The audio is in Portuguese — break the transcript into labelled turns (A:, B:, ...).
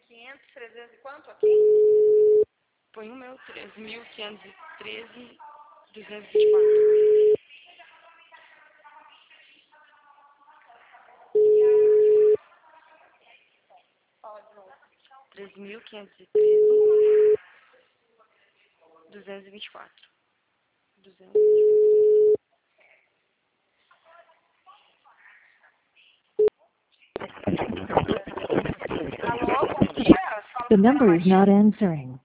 A: 13.500, 300 e quanto aqui?
B: Põe o meu, 13.513, 224.
A: Fala de novo.
B: 3.513, 224. 200.
A: Alô, bom dia. Fala
C: The
A: com a
C: number is
A: Maria.
C: not answering.